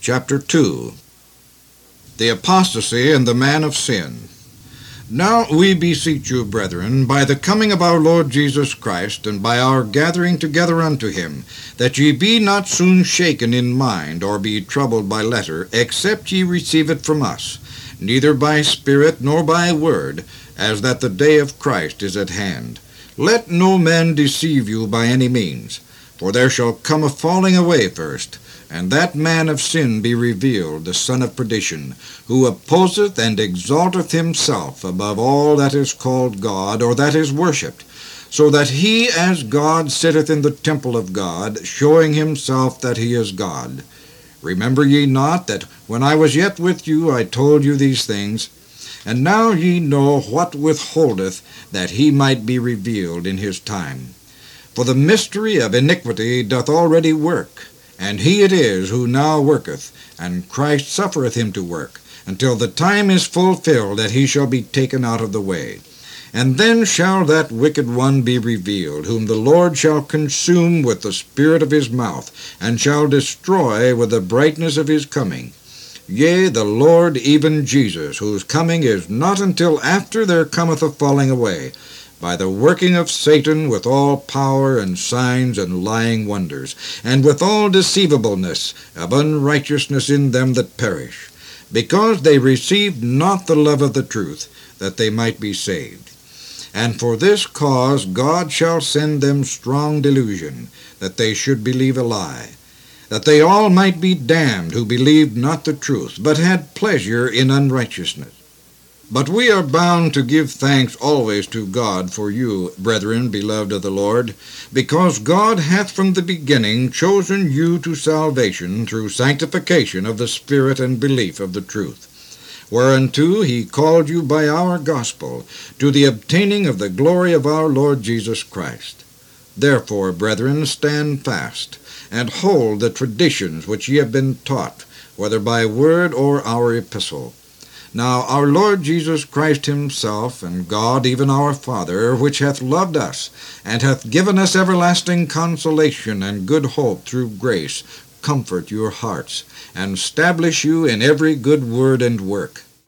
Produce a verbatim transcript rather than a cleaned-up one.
Chapter two. The Apostasy and the Man of Sin. Now we beseech you, brethren, by the coming of our Lord Jesus Christ, and by our gathering together unto him, that ye be not soon shaken in mind, or be troubled by letter, except ye receive it from us, neither by spirit nor by word, as that the day of Christ is at hand. Let no man deceive you by any means, for there shall come a falling away first, and that man of sin be revealed, the son of perdition, who opposeth and exalteth himself above all that is called God, or that is worshipped, so that he as God sitteth in the temple of God, showing himself that he is God. Remember ye not that when I was yet with you I told you these things? And now ye know what withholdeth, that he might be revealed in his time. For the mystery of iniquity doth already work, and he it is who now worketh, and Christ suffereth him to work, until the time is fulfilled that he shall be taken out of the way. And then shall that wicked one be revealed, whom the Lord shall consume with the spirit of his mouth, and shall destroy with the brightness of his coming. Yea, the Lord, even Jesus, whose coming is not until after there cometh a falling away, by the working of Satan with all power and signs and lying wonders, and with all deceivableness of unrighteousness in them that perish, because they received not the love of the truth, that they might be saved. And for this cause God shall send them strong delusion, that they should believe a lie, that they all might be damned who believed not the truth, but had pleasure in unrighteousness. But we are bound to give thanks always to God for you, brethren, beloved of the Lord, because God hath from the beginning chosen you to salvation through sanctification of the Spirit and belief of the truth, whereunto he called you by our gospel, to the obtaining of the glory of our Lord Jesus Christ. Therefore, brethren, stand fast, and hold the traditions which ye have been taught, whether by word or our epistle. Now our Lord Jesus Christ himself, and God even our Father, which hath loved us, and hath given us everlasting consolation and good hope through grace, comfort your hearts, and establish you in every good word and work.